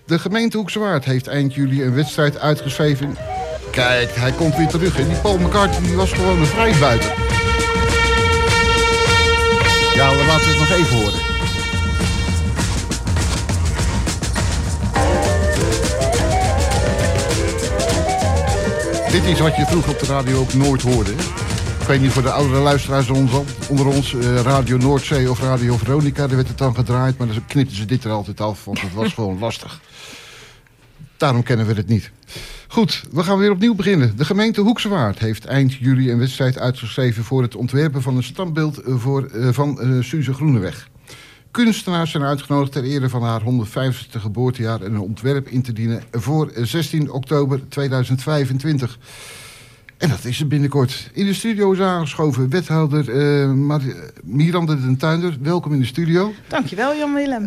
De gemeente Hoekse Waard heeft eind juli een wedstrijd uitgeschreven. Kijk, hij komt weer terug. En die Paul McCartney die was gewoon een vrijbuiter. Ja, laten we het nog even horen. Dit is wat je vroeger op de radio ook nooit hoorde. Ik weet niet voor de oudere luisteraars onder ons, Radio Noordzee of Radio Veronica, daar werd het dan gedraaid, maar dan knipten ze dit er altijd af, want het was gewoon lastig. Daarom kennen we het niet. Goed, we gaan weer opnieuw beginnen. De gemeente Hoekse Waard heeft eind juli een wedstrijd uitgeschreven voor het ontwerpen van een standbeeld van Suze Groeneweg. Kunstenaars zijn uitgenodigd ter ere van haar 150ste geboortejaar en een ontwerp in te dienen voor 16 oktober 2025. En dat is er binnenkort. In de studio is aangeschoven wethouder Miranda den Tuinder. Welkom in de studio. Dankjewel, Jan-Willem.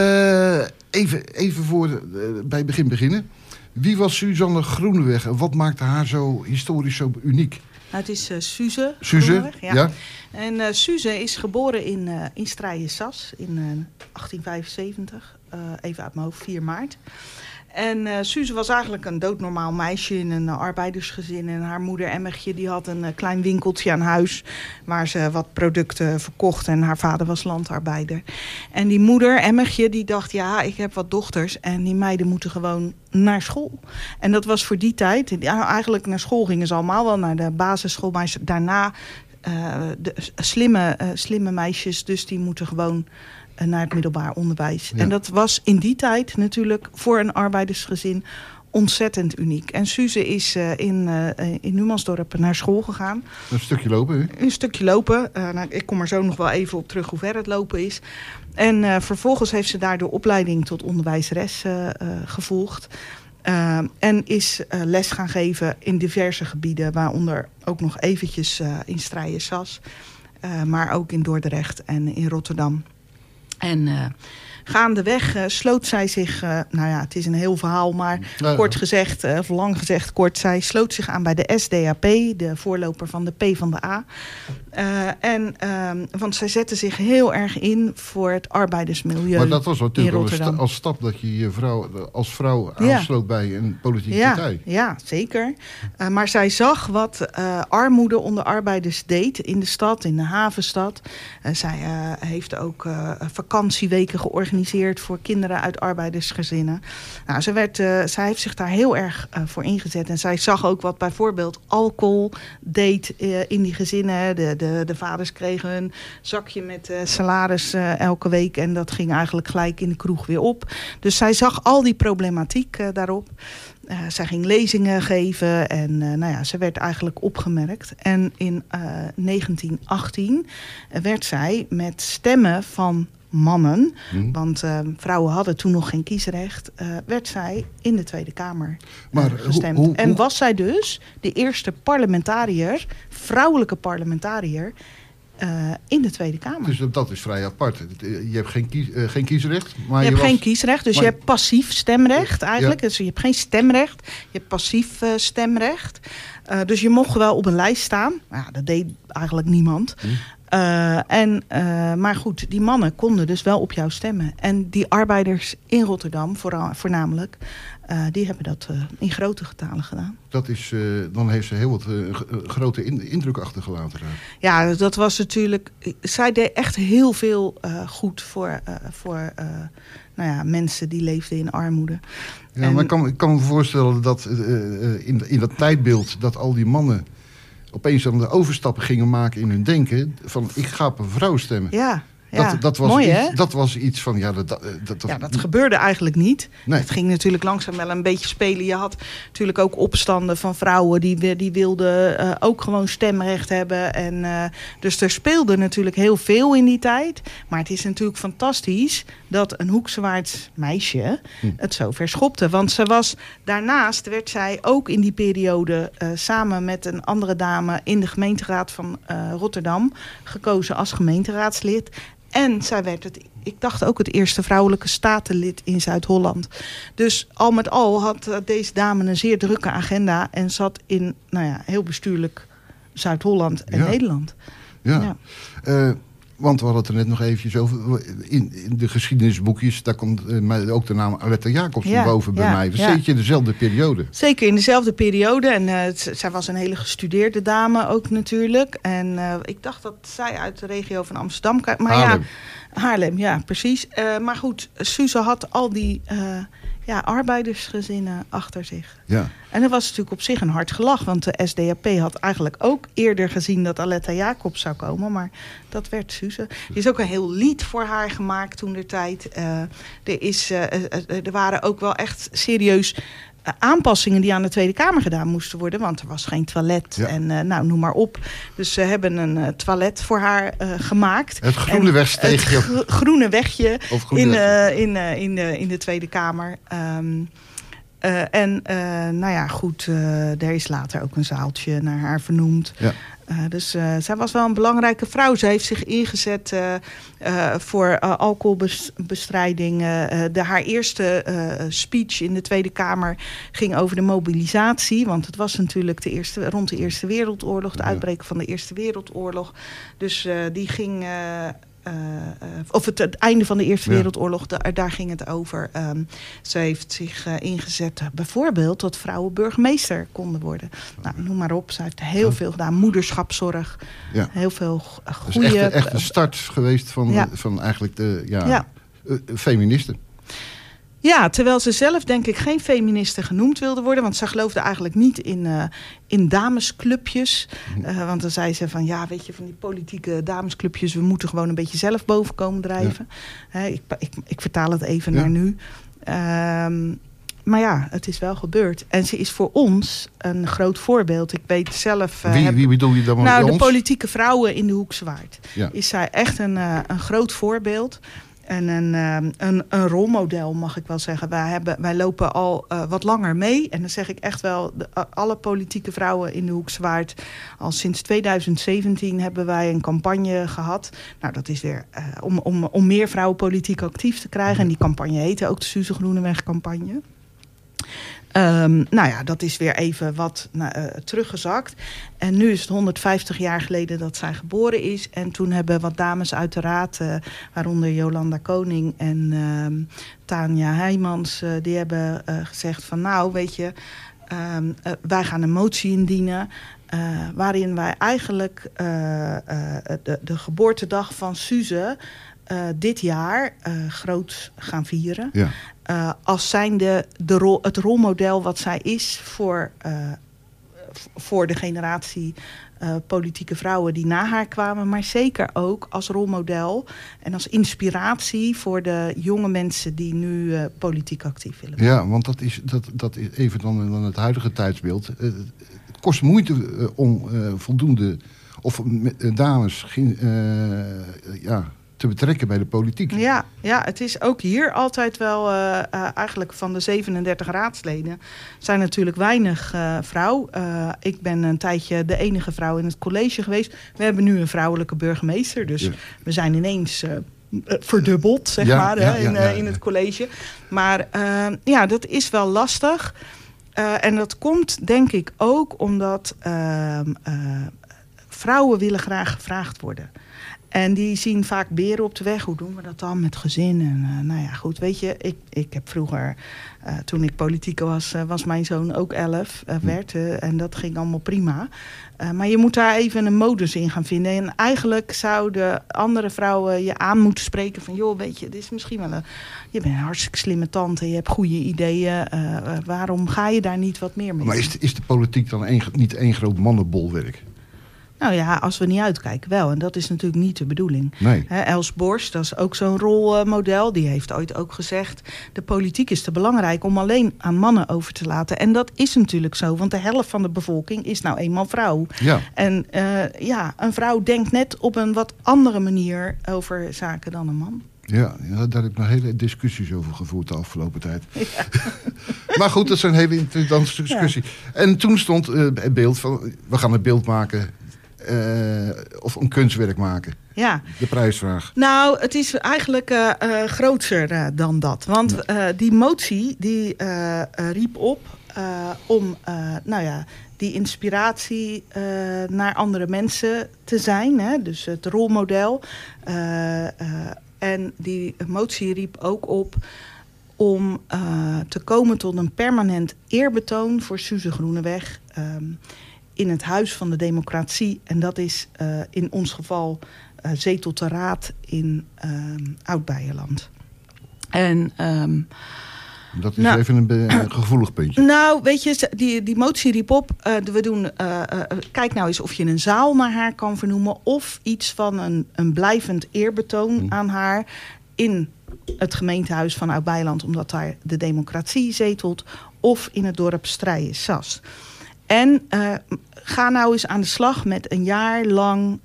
Even voor bij het begin beginnen. Wie was Suzanne Groeneweg en wat maakte haar zo historisch zo uniek? Nou, het is Suze. Suze, ja. En Suze is geboren in Strijen-Sas in 1875. Even uit mijn hoofd, 4 maart. En Suze was eigenlijk een doodnormaal meisje in een arbeidersgezin. En haar moeder Emmetje die had een klein winkeltje aan huis waar ze wat producten verkocht. En haar vader was landarbeider. En die moeder Emmetje die dacht, ja, ik heb wat dochters en die meiden moeten gewoon naar school. En dat was voor die tijd, ja, eigenlijk naar school gingen ze allemaal wel, naar de basisschool. Maar daarna de slimme meisjes, dus die moeten gewoon naar het middelbaar onderwijs. Ja. En dat was in die tijd natuurlijk voor een arbeidersgezin ontzettend uniek. En Suze is in Numansdorp naar school gegaan. Een stukje lopen, hè? Een stukje lopen. Ik kom er zo nog wel even op terug hoe ver het lopen is. En vervolgens heeft ze daar de opleiding tot onderwijzeres gevolgd. En is les gaan geven in diverse gebieden, waaronder ook nog eventjes in Strijen-Sas. Maar ook in Dordrecht en in Rotterdam. En gaandeweg sloot zij zich, nou ja, het is een heel verhaal, maar kort gezegd, of lang gezegd kort, zij sloot zich aan bij de SDAP, de voorloper van de PvdA. Want zij zette zich heel erg in voor het arbeidersmilieu. Maar dat was natuurlijk als stap dat je je als vrouw aansloot bij een politieke partij. Ja, zeker. Maar zij zag wat armoede onder arbeiders deed in de stad, in de havenstad. Zij heeft ook vakantieweken georganiseerd voor kinderen uit arbeidersgezinnen. Nou, zij heeft zich daar heel erg voor ingezet. En zij zag ook wat bijvoorbeeld alcohol deed in die gezinnen. De vaders kregen een zakje met salaris elke week. En dat ging eigenlijk gelijk in de kroeg weer op. Dus zij zag al die problematiek daarop. Zij ging lezingen geven en ze werd eigenlijk opgemerkt. En in 1918 werd zij met stemmen van mannen, want vrouwen hadden toen nog geen kiesrecht, werd zij in de Tweede Kamer gestemd. En was zij dus de eerste vrouwelijke parlementariër in de Tweede Kamer. Dus dat is vrij apart. Je hebt geen kiesrecht. Maar je hebt geen kiesrecht, dus je hebt passief stemrecht eigenlijk. Ja. Dus je hebt geen stemrecht, je hebt passief stemrecht. Dus je mocht wel op een lijst staan. Nou, dat deed eigenlijk niemand. Maar goed, die mannen konden dus wel op jou stemmen. En die arbeiders in Rotterdam, voornamelijk, die hebben dat in grote getalen gedaan. Dat is, dan heeft ze heel wat grote indruk achtergelaten. Ja, dat was natuurlijk. Zij deed echt heel veel goed voor mensen die leefden in armoede. Ja, maar ik kan me voorstellen dat in dat tijdbeeld dat al die mannen opeens aan de overstappen gingen maken in hun denken van ik ga op een vrouw stemmen. Ja. Dat was mooi, hè? Dat was iets van, dat gebeurde eigenlijk niet. Nee. Het ging natuurlijk langzaam wel een beetje spelen. Je had natuurlijk ook opstanden van vrouwen die wilden ook gewoon stemrecht hebben. En dus er speelde natuurlijk heel veel in die tijd. Maar het is natuurlijk fantastisch dat een Hoeksewaards meisje het zo verschopte. Want daarnaast werd zij ook in die periode samen met een andere dame in de gemeenteraad van Rotterdam gekozen als gemeenteraadslid. En zij werd ik dacht ook het eerste vrouwelijke statenlid in Zuid-Holland. Dus al met al had deze dame een zeer drukke agenda en zat in heel bestuurlijk Zuid-Holland en Nederland. Ja. Want we hadden het er net nog eventjes over. In de geschiedenisboekjes, daar komt ook de naam Aletta Jacobs van boven bij mij. Dus zit je in dezelfde periode. Zeker in dezelfde periode. En zij was een hele gestudeerde dame ook natuurlijk. En ik dacht dat zij uit de regio van Amsterdam... Maar Haarlem. Haarlem, ja, precies. Maar goed, Suze had al die arbeidersgezinnen achter zich. Ja. En dat was natuurlijk op zich een hard gelach. Want de SDAP had eigenlijk ook eerder gezien dat Aletta Jacobs zou komen. Maar dat werd Suze. Er is ook een heel lied voor haar gemaakt toen der tijd. Er waren ook wel echt serieus aanpassingen die aan de Tweede Kamer gedaan moesten worden. Want er was geen toilet en noem maar op. Dus ze hebben een toilet voor haar gemaakt. Het groene wegsteegje. Het groene wegje in de Tweede Kamer. Er is later ook een zaaltje naar haar vernoemd. Ja. Dus zij was wel een belangrijke vrouw. Ze heeft zich ingezet voor alcoholbestrijding. Haar eerste speech in de Tweede Kamer ging over de mobilisatie. Want het was natuurlijk rond de Eerste Wereldoorlog. De uitbreken van de Eerste Wereldoorlog. Dus die ging... of het einde van de Eerste Wereldoorlog, daar ging het over. Ze heeft zich ingezet bijvoorbeeld dat vrouwen burgemeester konden worden. Nou, noem maar op. Ze heeft heel veel gedaan. Moederschapszorg. Ja. Heel veel goede... Dus echt een start geweest van eigenlijk de feministen. Ja, terwijl ze zelf denk ik geen feministe genoemd wilde worden. Want ze geloofde eigenlijk niet in damesclubjes. Want dan zei ze van van die politieke damesclubjes... we moeten gewoon een beetje zelf boven komen drijven. Ja. Ik vertaal het even naar nu. Maar ja, het is wel gebeurd. En ze is voor ons een groot voorbeeld. Ik weet zelf... Wie bedoel je dan? Nou, de politieke vrouwen in de Hoekse Waard. Ja. Is zij echt een groot voorbeeld... En een rolmodel, mag ik wel zeggen. Wij lopen al wat langer mee. En dan zeg ik echt wel, alle politieke vrouwen in de Hoekse Waard... al sinds 2017 hebben wij een campagne gehad. Nou, dat is weer om meer vrouwen politiek actief te krijgen. En die campagne heette ook de Suze Groeneweg campagne. Dat is weer even wat teruggezakt. En nu is het 150 jaar geleden dat zij geboren is. En toen hebben wat dames uit de raad, waaronder Jolanda Koning en Tanja Heijmans... die hebben gezegd van wij gaan een motie indienen... waarin wij eigenlijk de geboortedag van Suze... dit jaar groot gaan vieren. Ja. Als zijnde het rolmodel wat zij is voor de generatie politieke vrouwen die na haar kwamen. Maar zeker ook als rolmodel en als inspiratie voor de jonge mensen die nu politiek actief willen worden. Ja, want dat is even dan het huidige tijdsbeeld. Het kost moeite om voldoende dames te betrekken bij de politiek. Ja, het is ook hier altijd wel... eigenlijk van de 37 raadsleden... zijn natuurlijk weinig vrouw. Ik ben een tijdje de enige vrouw in het college geweest. We hebben nu een vrouwelijke burgemeester. Dus we zijn ineens... verdubbeld, zeg maar, in het college. Maar dat is wel lastig. En dat komt, denk ik, ook omdat... vrouwen willen graag gevraagd worden. En die zien vaak beren op de weg. Hoe doen we dat dan met gezin? En goed, weet je, ik heb vroeger... toen ik politiek was mijn zoon ook 11, en dat ging allemaal prima. Maar je moet daar even een modus in gaan vinden. En eigenlijk zouden andere vrouwen je aan moeten spreken van... joh, weet je, dit is misschien wel je bent een hartstikke slimme tante, je hebt goede ideeën. Waarom ga je daar niet wat meer mee? Maar is de politiek dan niet één groot mannenbolwerk? Nou ja, als we niet uitkijken wel. En dat is natuurlijk niet de bedoeling. Nee. Els Borst, dat is ook zo'n rolmodel. Die heeft ooit ook gezegd... de politiek is te belangrijk om alleen aan mannen over te laten. En dat is natuurlijk zo. Want de helft van de bevolking is nou eenmaal vrouw. Ja. En een vrouw denkt net op een wat andere manier over zaken dan een man. Ja, daar heb ik nog hele discussies over gevoerd de afgelopen tijd. Ja. Maar goed, dat is een hele interessante discussie. Ja. En toen stond het beeld van... we gaan een beeld maken... of een kunstwerk maken. Ja. De prijsvraag. Nou, het is eigenlijk groter dan dat. Want die motie die riep op... om die inspiratie naar andere mensen te zijn. Hè? Dus het rolmodel. En die motie riep ook op om te komen tot een permanent eerbetoon voor Suze Groeneweg in het Huis van de Democratie. En dat is in ons geval Zetel te Raad in Oud-Beierland. En dat is even een gevoelig puntje. Nou, weet je, die motie riep op. We doen, kijk nou eens of je een zaal naar haar kan vernoemen. Of iets van een blijvend eerbetoon aan haar in het gemeentehuis van Oud-Beierland, omdat daar de democratie zetelt. Of in het dorp Strijen-Sas. En ga nou eens aan de slag met een jaar lang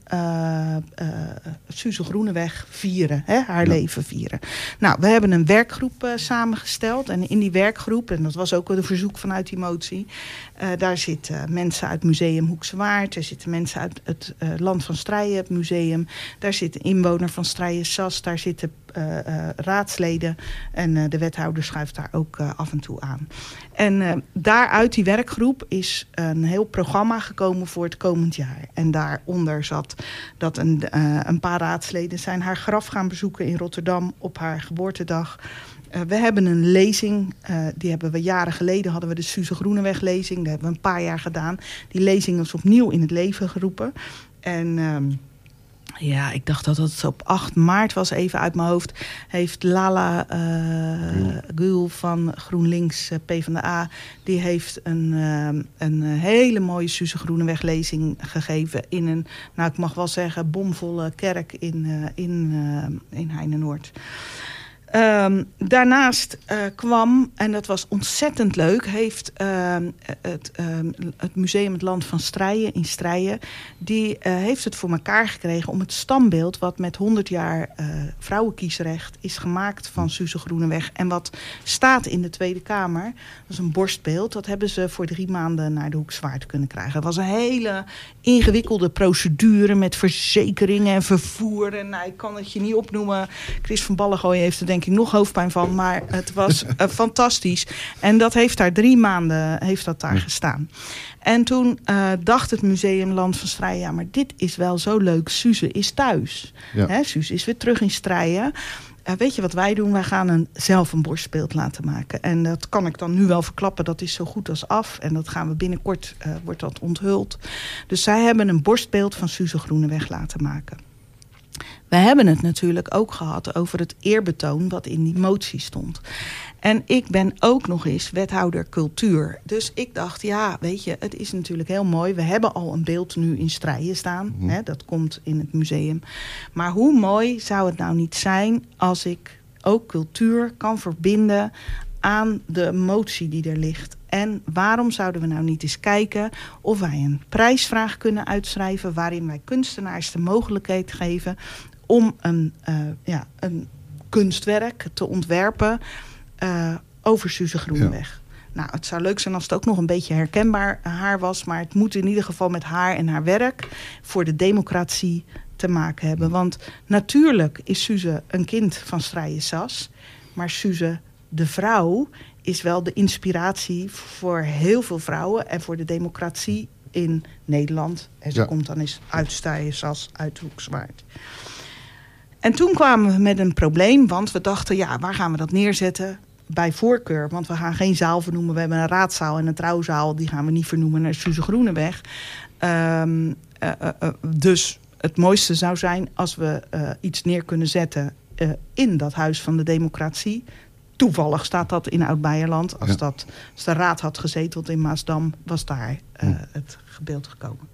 Suze Groeneweg vieren. Hè, haar leven vieren. Nou, we hebben een werkgroep samengesteld. En in die werkgroep, en dat was ook een verzoek vanuit die motie, daar zitten mensen uit Museum Hoekse Waard. Er zitten mensen uit het Land van Strijen, het museum. Daar zit een inwoner van Strijen-Sas. Daar zitten raadsleden. En de wethouder schuift daar ook af en toe aan. En daaruit die werkgroep is een heel programma gekomen voor het komend jaar. En daaronder zat dat een paar raadsleden zijn haar graf gaan bezoeken in Rotterdam op haar geboortedag. We hebben een lezing, die hebben we jaren geleden, hadden we de Suze Groeneweg lezing. Dat hebben we een paar jaar gedaan. Die lezing is opnieuw in het leven geroepen. En ik dacht dat het op 8 maart was, even uit mijn hoofd. Heeft Lala Gül van GroenLinks PvdA... die heeft een hele mooie Suze Groeneweg lezing gegeven... in een, nou ik mag wel zeggen, bomvolle kerk in Heinenoord. Daarnaast kwam, en dat was ontzettend leuk, heeft het museum Het Land van Strijen in Strijen, die heeft het voor elkaar gekregen om het standbeeld wat met 100 jaar vrouwenkiesrecht is gemaakt van Suze Groeneweg en wat staat in de Tweede Kamer. Dat is een borstbeeld. Dat hebben ze voor 3 maanden naar de Hoekse Waard kunnen krijgen. Het was een hele ingewikkelde procedure met verzekeringen en vervoer. En ik kan het je niet opnoemen. Chris van Ballengooy heeft er denk ik nog hoofdpijn van. Maar het was fantastisch. En dat heeft daar 3 maanden gestaan. En toen dacht het museum Land van Strijen, ja, maar dit is wel zo leuk. Suze is thuis. Ja. Hè, Suze is weer terug in Strijen. Weet je wat wij doen? Wij gaan zelf een borstbeeld laten maken. En dat kan ik dan nu wel verklappen. Dat is zo goed als af. En dat gaan we binnenkort, wordt dat onthuld. Dus zij hebben een borstbeeld van Suze Groeneweg laten maken. We hebben het natuurlijk ook gehad over het eerbetoon wat in die motie stond. En ik ben ook nog eens wethouder cultuur. Dus ik dacht, ja, weet je, het is natuurlijk heel mooi. We hebben al een beeld nu in Strijen staan. Hè, dat komt in het museum. Maar hoe mooi zou het nou niet zijn als ik ook cultuur kan verbinden aan de motie die er ligt. En waarom zouden we nou niet eens kijken of wij een prijsvraag kunnen uitschrijven waarin wij kunstenaars de mogelijkheid geven om een kunstwerk te ontwerpen over Suze Groeneweg. Ja. Nou, het zou leuk zijn als het ook nog een beetje herkenbaar haar was, maar het moet in ieder geval met haar en haar werk voor de democratie te maken hebben. Want natuurlijk is Suze een kind van Strijen-Sas, maar Suze de vrouw is wel de inspiratie voor heel veel vrouwen en voor de democratie in Nederland. En ze komt dan eens uit Strijen-Sas, uit Hoekse Waard. En toen kwamen we met een probleem, want we dachten, ja, waar gaan we dat neerzetten? Bij voorkeur, want we gaan geen zaal vernoemen. We hebben een raadzaal en een trouwzaal, die gaan we niet vernoemen naar Suze Groeneweg. Dus het mooiste zou zijn als we iets neer kunnen zetten in dat Huis van de Democratie. Toevallig staat dat in Oud-Beierland. Als de raad had gezeteld in Maasdam, was daar het beeld gekomen.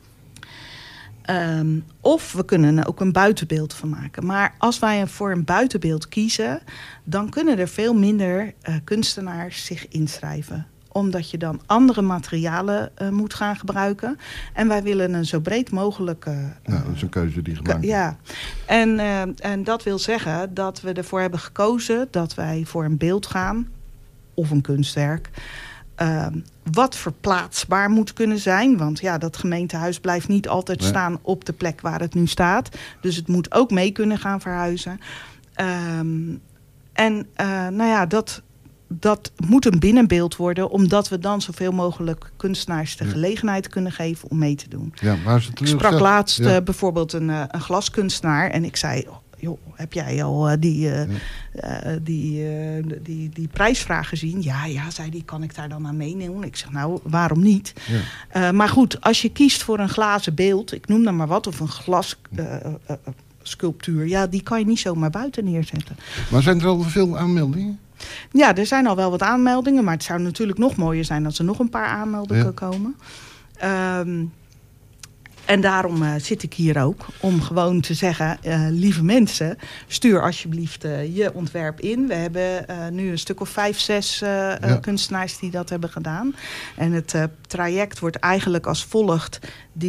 Of we kunnen er ook een buitenbeeld van maken. Maar als wij voor een buitenbeeld kiezen, dan kunnen er veel minder kunstenaars zich inschrijven. Omdat je dan andere materialen moet gaan gebruiken. En wij willen een zo breed mogelijke... dat is een keuze die gemaakt is. Ja, en dat wil zeggen dat we ervoor hebben gekozen dat wij voor een beeld gaan, of een kunstwerk, wat verplaatsbaar moet kunnen zijn. Want ja, dat gemeentehuis blijft niet altijd staan op de plek waar het nu staat. Dus het moet ook mee kunnen gaan verhuizen. dat moet een binnenbeeld worden, omdat we dan zoveel mogelijk kunstenaars de gelegenheid kunnen geven om mee te doen. Ja, maar ik sprak laatst bijvoorbeeld een glaskunstenaar en ik zei, joh, heb jij al die prijsvraag gezien? Ja, zei die, kan ik daar dan aan meedoen? Ik zeg, nou, waarom niet? Ja. Maar goed, als je kiest voor een glazen beeld, ik noem dan maar wat, of een glas sculptuur, ja, die kan je niet zomaar buiten neerzetten. Maar zijn er al veel aanmeldingen? Ja, er zijn al wel wat aanmeldingen, maar het zou natuurlijk nog mooier zijn als er nog een paar aanmeldingen komen. En daarom zit ik hier ook, om gewoon te zeggen, lieve mensen, stuur alsjeblieft je ontwerp in. We hebben nu een stuk of 5, 6 kunstenaars die dat hebben gedaan. En het traject wordt eigenlijk als volgt.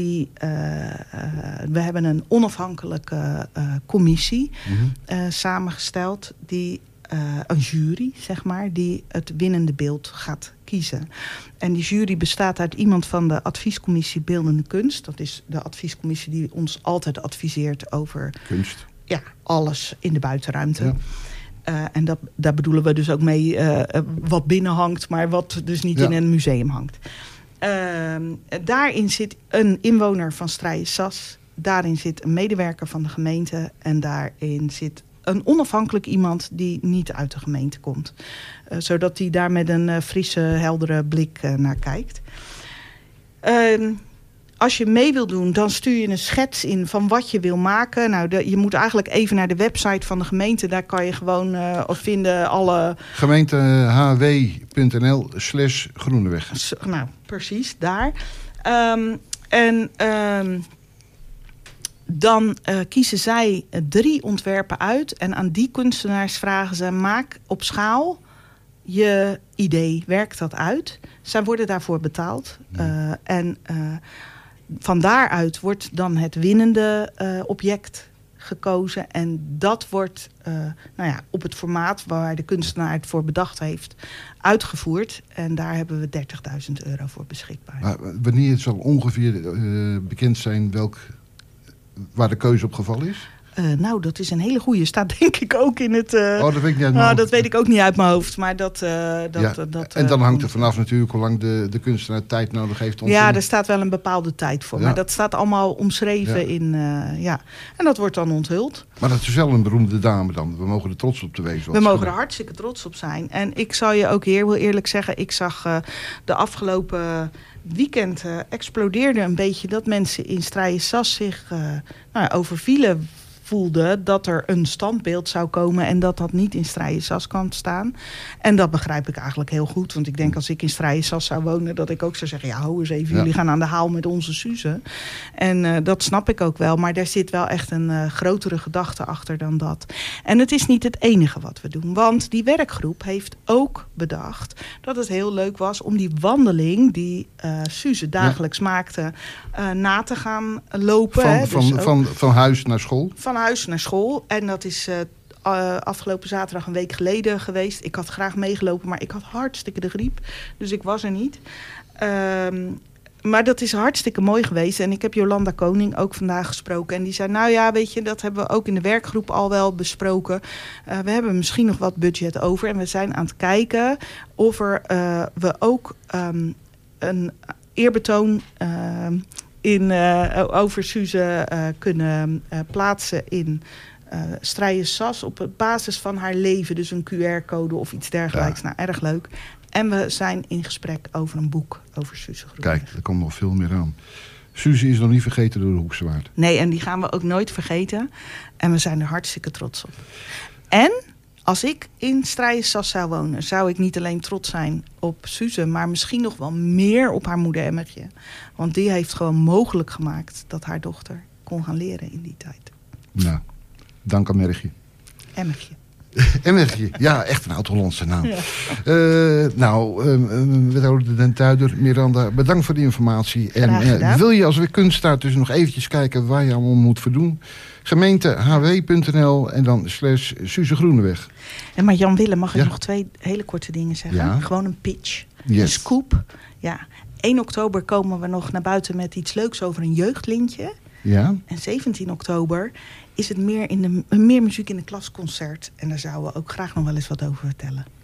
We hebben een onafhankelijke commissie samengesteld, een jury, zeg maar, die het winnende beeld gaat kiezen. En die jury bestaat uit iemand van de adviescommissie Beeldende Kunst. Dat is de adviescommissie die ons altijd adviseert over kunst. Ja, alles in de buitenruimte. Ja. En daar bedoelen we dus ook mee wat binnen hangt, maar wat dus niet in een museum hangt. Daarin zit een inwoner van Strijensas. Daarin zit een medewerker van de gemeente. En daarin zit een onafhankelijk iemand die niet uit de gemeente komt. Zodat hij daar met een frisse, heldere blik naar kijkt. Als je mee wil doen, dan stuur je een schets in van wat je wil maken. Nou, je moet eigenlijk even naar de website van de gemeente. Daar kan je gewoon vinden alle... gemeentehw.nl/Groeneweg. Nou, precies, daar. Dan kiezen zij 3 ontwerpen uit. En aan die kunstenaars vragen ze, maak op schaal je idee. Werk dat uit. Zij worden daarvoor betaald. Van daaruit wordt dan het winnende object gekozen. En dat wordt op het formaat waar de kunstenaar het voor bedacht heeft uitgevoerd. En daar hebben we €30.000 voor beschikbaar. Maar wanneer zal ongeveer bekend zijn waar de keuze op gevallen is? Dat is een hele goeie. Staat denk ik ook in het... dat weet ik niet uit mijn hoofd. Dat weet ik ook niet uit mijn hoofd. Maar dat en dan hangt er vanaf natuurlijk hoe lang de kunstenaar tijd nodig heeft. Ja, er staat wel een bepaalde tijd voor. Ja. Maar dat staat allemaal omschreven in... En dat wordt dan onthuld. Maar dat is wel een beroemde dame dan. We mogen er trots op te wezen. We mogen er hartstikke trots op zijn. En ik zal je ook heel eerlijk zeggen... Ik zag de afgelopen... weekend explodeerde een beetje dat mensen in Strijensas zich overvielen voelden dat er een standbeeld zou komen en dat niet in Strijensas kan staan. En dat begrijp ik eigenlijk heel goed. Want ik denk als ik in Strijensas zou wonen, dat ik ook zou zeggen, ja, hou eens even, jullie gaan aan de haal met onze Suze. En dat snap ik ook wel. Maar daar zit wel echt een grotere gedachte achter dan dat. En het is niet het enige wat we doen. Want die werkgroep heeft ook bedacht dat het heel leuk was om die wandeling die Suze dagelijks maakte na te gaan lopen. Van huis naar school? Van huis naar school. En dat is afgelopen zaterdag een week geleden geweest. Ik had graag meegelopen, maar ik had hartstikke de griep. Dus ik was er niet. Maar dat is hartstikke mooi geweest. En ik heb Jolanda Koning ook vandaag gesproken. En die zei, nou ja, weet je, dat hebben we ook in de werkgroep al wel besproken. We hebben misschien nog wat budget over. En we zijn aan het kijken of we ook een eerbetoon over Suze kunnen plaatsen in Strijensas op basis van haar leven. Dus een QR-code of iets dergelijks. Ja. Nou, erg leuk. En we zijn in gesprek over een boek over Suze Groeneweg. Kijk, er komt nog veel meer aan. Suze is nog niet vergeten door de Hoekse Waard. Nee, en die gaan we ook nooit vergeten. En we zijn er hartstikke trots op. En als ik in Strijensas zou wonen, zou ik niet alleen trots zijn op Suze, maar misschien nog wel meer op haar moeder Emmertje. Want die heeft gewoon mogelijk gemaakt dat haar dochter kon gaan leren in die tijd. Nou, dank aan Mergje. Emmertje. Emmertje, ja, echt een oud-Hollandse naam. Ja. Wethouder Den Tuider, Miranda, bedankt voor die informatie. En wil je als we kunstenaar dus nog eventjes kijken waar je allemaal moet voldoen? gemeentehw.nl en dan /Suze Groeneweg. En maar Jan Willem, mag ik nog 2 hele korte dingen zeggen? Ja. Gewoon een pitch, een scoop. Ja. 1 oktober komen we nog naar buiten met iets leuks over een jeugdlintje. Ja. En 17 oktober is het meer muziek in de klasconcert. En daar zouden we ook graag nog wel eens wat over vertellen.